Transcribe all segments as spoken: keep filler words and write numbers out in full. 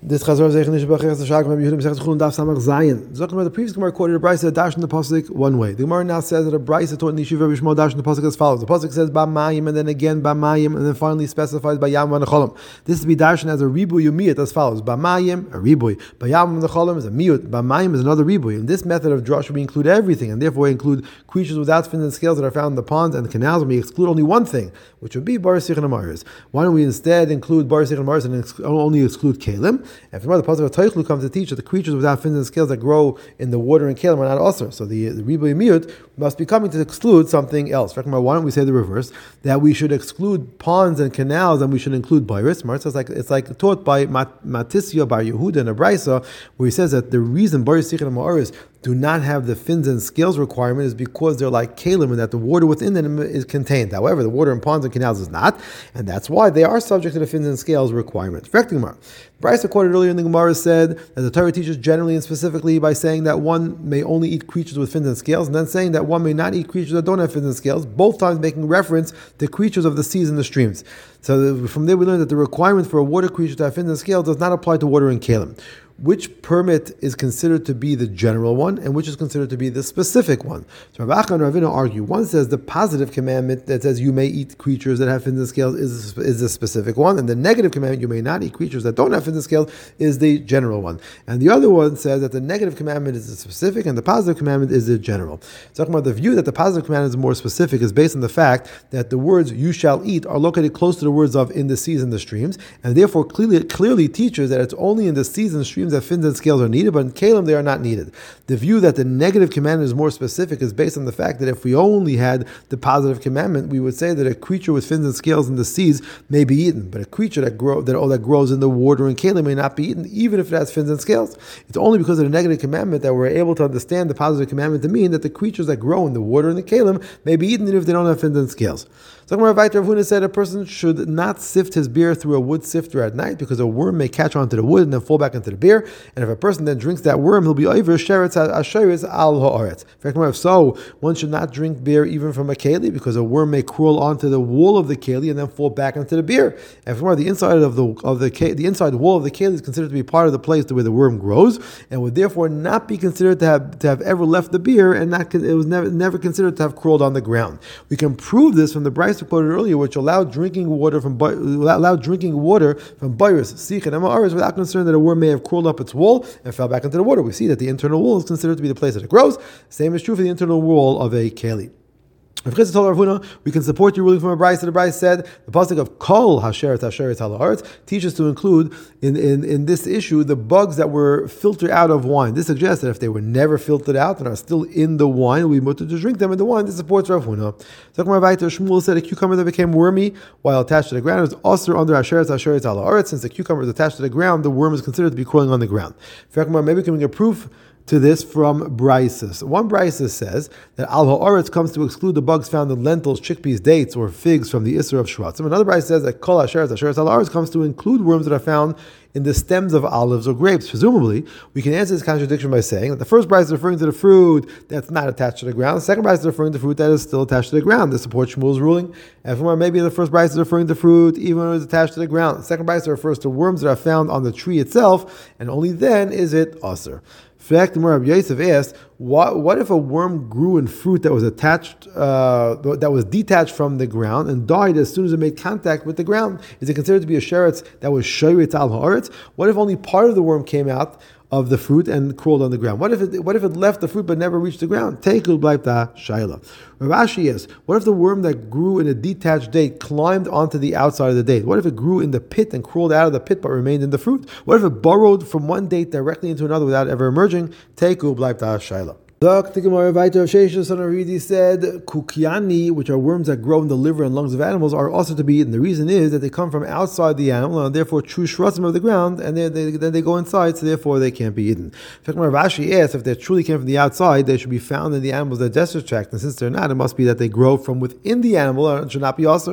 This Chazor Zeichen Nishbachach the Shag Rabbi Yehuda Masechet Chulin Daf Samach Zayin. Zokim the previous Gemara quoted a brayse that dash in the pasuk one way. The Gemara now says that a brayse taught in Yeshiva Rabbi Shmuel dash in the pasuk as follows. The pasuk says B'mayim and then again B'mayim and then finally specifies B'yam v'necholim. This is to be dashed as a ribuy umiyat as follows. B'mayim a ribuy, B'yam v'necholim is a miyut, B'mayim is another ribuy. In this method of drush we include everything, and therefore we include creatures without fins and scales that are found in the ponds and the canals, and we exclude only one thing, which would be bar sich and amaris. Why don't we instead include bar sich and amaris and ex- only exclude kalim? And from the pasuk of Teichlu comes to teach that the creatures without fins and scales that grow in the water and kalim are not also. So the, the ribuy miyut must be coming to exclude something else. Why don't we say the reverse? That we should exclude ponds and canals and we should include Bairis. It's like it's like taught by Mat- Matisya Bar Yehuda and a Braisa, where he says that the reason Bar Yisich and Ma'aris do not have the fins and scales requirement is because they're like kalim and that the water within them is contained. However, the water in ponds and canals is not, and that's why they are subject to the fins and scales requirement. Braisa quoted earlier in the Gemara said that the Torah teaches generally and specifically by saying that one may only eat creatures with fins and scales, and then saying that one may not eat creatures that don't have fins and scales, both times making reference to creatures of the seas and the streams. So from there we learn that the requirement for a water creature to have fins and scales does not apply to water and kalim. Which permit is considered to be the general one and which is considered to be the specific one? So Rav Acha and Ravina argue. One says the positive commandment that says you may eat creatures that have fins and scales is, is the specific one, and the negative commandment you may not eat creatures that don't have fins and scales is the general one. And the other one says that the negative commandment is the specific and the positive commandment is the general. So talking about the view that the positive commandment is more specific is based on the fact that the words you shall eat are located close to the words of in the seas and the streams, and therefore clearly, clearly teaches that it's only in the seas and streams that fins and scales are needed, but in kalim they are not needed. The view that the negative commandment is more specific is based on the fact that if we only had the positive commandment, we would say that a creature with fins and scales in the seas may be eaten, but a creature that grow that all that grows in the water and kalim may not be eaten, even if it has fins and scales. It's only because of the negative commandment that we're able to understand the positive commandment to mean that the creatures that grow in the water and the kalim may be eaten even if they don't have fins and scales. So Rav Huna said a person should not sift his beer through a wood sifter at night because a worm may catch onto the wood and then fall back into the beer. And if a person then drinks that worm, he'll be over sheretz asheretz al haaretz. If so, one should not drink beer even from a keli because a worm may crawl onto the wall of the keli and then fall back into the beer. And from the inside of the of the the inside wall of the keli is considered to be part of the place where the worm grows, and would therefore not be considered to have to have ever left the beer, and not it was never never considered to have crawled on the ground. We can prove this from the Braisa quoted earlier, which allowed drinking water from allowed drinking water from Bairis, Sich, and Amaris without concern that a worm may have crawled up its wall and fell back into the water. We see that the internal wall is considered to be the place that it grows. Same is true for the internal wall of a keli. If Chizah told Rav Huna, we can support your ruling from a Braisa. The Braisa said the pasuk of Kol Hasheret Hasheret Halaretz teaches to include in, in, in this issue the bugs that were filtered out of wine. This suggests that if they were never filtered out and are still in the wine, we mutter to drink them in the wine. This supports Rav Huna. So Shmuel said a cucumber that became wormy while attached to the ground was also under Hasheret Hasheret Halaretz. Since the cucumber is attached to the ground, the worm is considered to be crawling on the ground. Maybe we can make a proof to this from Braises. One Braises says that Al Ha'aretz comes to exclude the bugs found in lentils, chickpeas, dates, or figs from the Isser of Shvatzim. Another Braises says that Kol Asheretz Asheretz Al Ha'aretz comes to include worms that are found in the stems of olives or grapes. Presumably, we can answer this contradiction by saying that the first Braises is referring to the fruit that's not attached to the ground. The second Braises is referring to fruit that is still attached to the ground. This supports Shmuel's ruling. And from where maybe the first Braises is referring to fruit even when it is attached to the ground. The second Braises refers to worms that are found on the tree itself, and only then is it Aser. In fact, Rabbi Yosef asked, what, what if a worm grew in fruit that was attached, uh, that was detached from the ground and died as soon as it made contact with the ground? Is it considered to be a sheretz that was shoyretz al haaretz? What if only part of the worm came out of the fruit and crawled on the ground? What if it what if it left the fruit but never reached the ground? Teikul bleibta shayla. Rav Ashi is, what if the worm that grew in a detached date climbed onto the outside of the date? What if it grew in the pit and crawled out of the pit but remained in the fruit? What if it burrowed from one date directly into another without ever emerging? Teikul bleibta shayla. The Gemara Vaita of Sheshes and Aridi said, Kukiani, which are worms that grow in the liver and lungs of animals, are also to be eaten. The reason is that they come from outside the animal and therefore chew shrasim of the ground, and they, they, then they go inside, so therefore they can't be eaten. In fact, Ravashi asks, if they truly came from the outside, they should be found in the animal's digestive tract, and since they're not, it must be that they grow from within the animal and should not be also.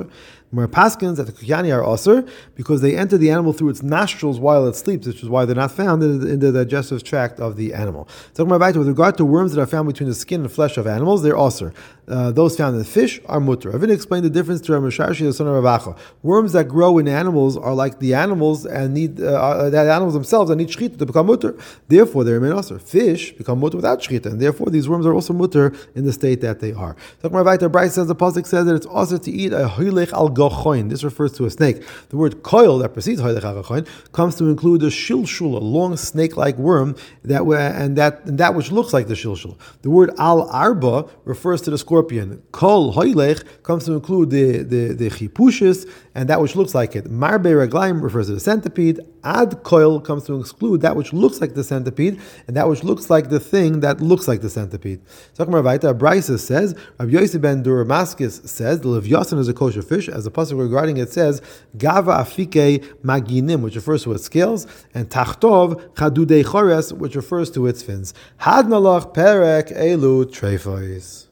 Mer paskins that the kukyani are osir because they enter the animal through its nostrils while it sleeps, which is why they're not found in the, in the digestive tract of the animal. So with regard to worms that are found between the skin and flesh of animals, they're osir. Uh, those found in fish are mutter. I've explained the difference to Ramesharshi the son of Ravacha. Worms that grow in animals are like the animals and need uh, the animals themselves and need shchita to become mutter. Therefore, they remain osir. Fish become mutter without shchita, and therefore these worms are also mutter in the state that they are. So Bryce says the pasuk says that it's osir to eat a hoilech al gochoin. This refers to a snake. The word koil that precedes hoilech al gochoin comes to include a shilshul, a long snake-like worm that and that and that which looks like the shilshul. The word al arba refers to the scorpion. Kol hoilech comes to include the the the chipushis and that which looks like it. Marbe raglaim refers to the centipede. Ad koil comes to exclude that which looks like the centipede and that which looks like the thing that looks like the centipede. So Brisa says, Rabbi Yosef ben Duramaskis says the Levyasan is a kosher fish, as the pasuk regarding it says, Gava afike maginim, which refers to its scales, and Tachtov chadudei chores, which refers to its fins. Had nalach perek elu treifos.